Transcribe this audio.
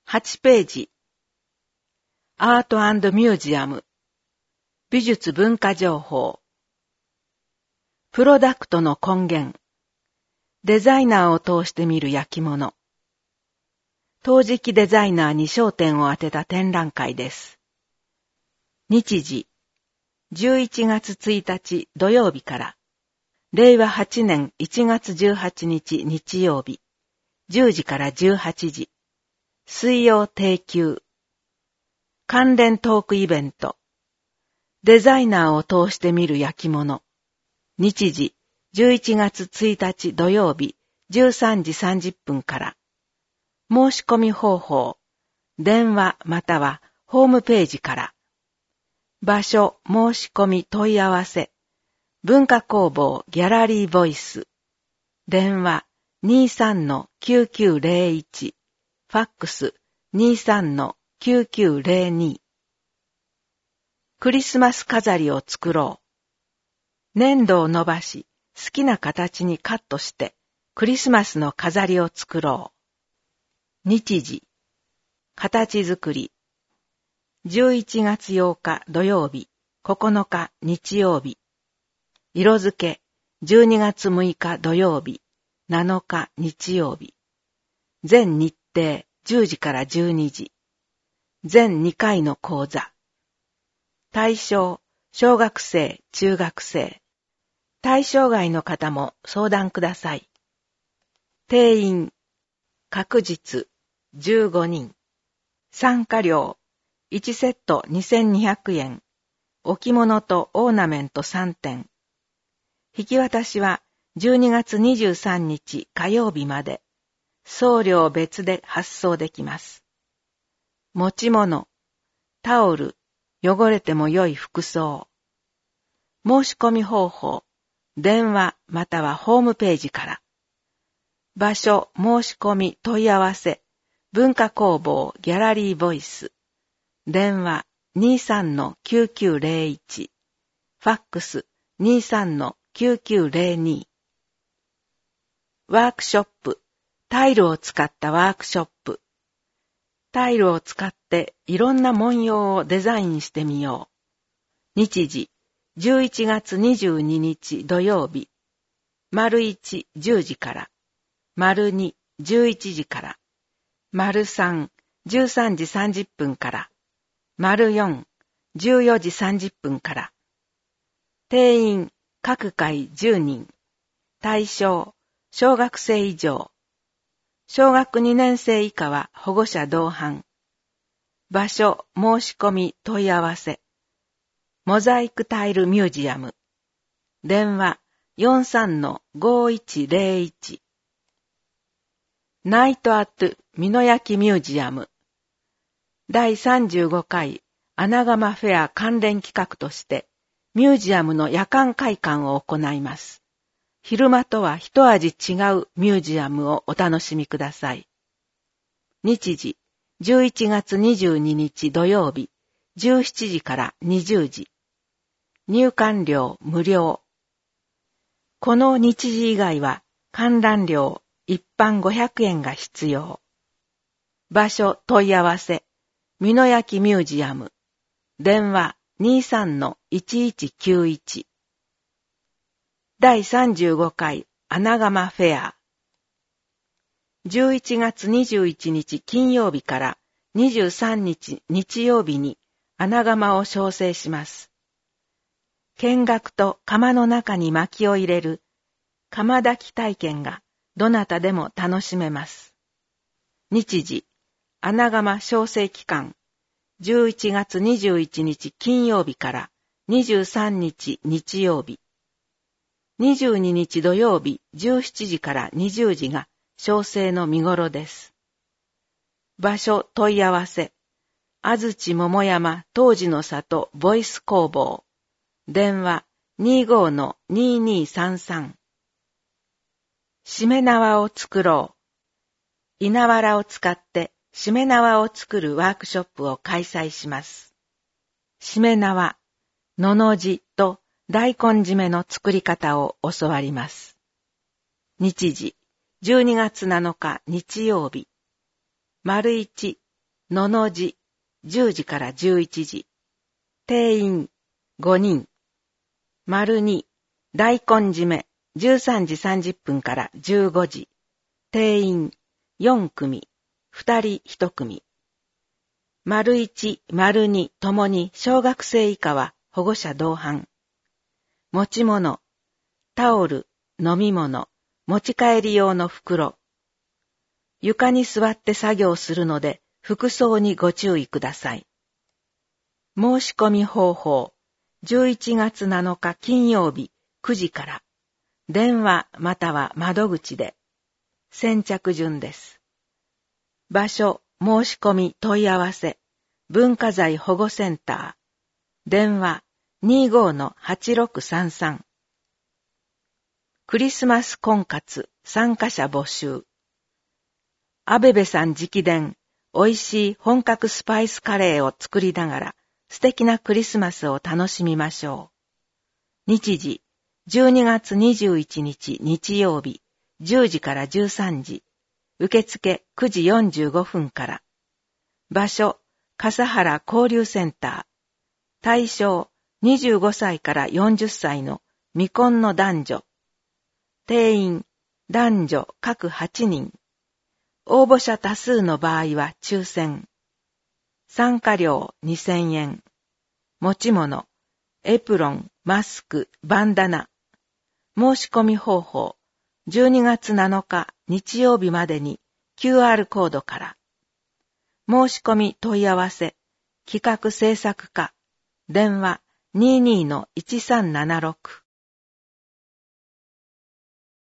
8ページ。アート&ミュージアム。美術文化情報。プロダクトの根源。デザイナーを通して見る焼き物。陶磁器デザイナーに焦点を当てた展覧会です。日時。11月1日土曜日から。令和8年1月18日日曜日。10時から18時。水曜定休。関連トークイベント。デザイナーを通して見る焼き物。日時、11月1日土曜日、13時30分から。申し込み方法。電話またはホームページから。場所、申し込み問い合わせ。文化工房ギャラリーボイス。電話 23-9901。ファックス 23-9902。クリスマス飾りを作ろう。粘土を伸ばし、好きな形にカットして、クリスマスの飾りを作ろう。日時。形作り。11月8日土曜日、9日日曜日。色付け。12月6日土曜日、7日日曜日。全日程10時から12時。全2回の講座。対象、小学生、中学生。対象外の方も相談ください。定員、確実、15人。参加料、1セット2200円。置物とオーナメント3点。引き渡しは12月23日火曜日まで。送料別で発送できます。持ち物、タオル、汚れても良い服装。申し込み方法、電話またはホームページから。場所、申し込み問い合わせ、文化工房ギャラリーボイス。電話 23-9901。ファックス 23-9902。ワークショップ、タイルを使ったワークショップ。タイルを使っていろんな文様をデザインしてみよう。日時、11月22日土曜日。1、10時から。2、11時から。3、13時30分から。4、14時30分から。定員、各回10人。対象、小学生以上。小学2年生以下は保護者同伴。場所、申し込み問い合わせ。モザイクタイルミュージアム。電話 43-5101。ナイトアット美濃焼ミュージアム。第35回穴窯フェア関連企画として、ミュージアムの夜間開館を行います。昼間とは一味違うミュージアムをお楽しみください。日時、11月22日土曜日、17時から20時。入館料無料。この日時以外は観覧料一般500円が必要。場所問い合わせ、美濃焼ミュージアム。電話 23-1191。第35回穴窯フェア。11月21日金曜日から23日日曜日に穴窯を焼成します。見学と窯の中に薪を入れる窯焚き体験がどなたでも楽しめます。日時、穴窯焼成期間、11月21日金曜日から23日日曜日。22日土曜日17時から20時が焼成の見頃です。場所問い合わせ。安土桃山当時の里ボイス工房。電話 25-2233。しめ縄を作ろう。稲わらを使ってしめ縄を作るワークショップを開催します。しめ縄、のの字と大根締めの作り方を教わります。日時、12月7日日曜日。1、 のの字、10時から11時。定員、5人。丸2、大根締め、13時30分から15時。定員、4組。2人1組。丸1、丸2ともに小学生以下は保護者同伴。持ち物、タオル、飲み物、持ち帰り用の袋。床に座って作業するので、服装にご注意ください。申し込み方法、11月7日金曜日9時から、電話または窓口で、先着順です。場所、申し込み問い合わせ、文化財保護センター、電話 25-8633。クリスマス婚活参加者募集。アベベさん直伝、美味しい本格スパイスカレーを作りながら素敵なクリスマスを楽しみましょう。日時、12月21日日曜日、10時から13時。受付9時45分から。場所、笠原交流センター。対象、25歳から40歳の未婚の男女。定員、男女各8人。応募者多数の場合は抽選。参加料2000円。持ち物、エプロン、マスク、バンダナ。申し込み方法、12月7日日曜日までに QR コードから。申し込み問い合わせ、企画制作課、電話 22-1376。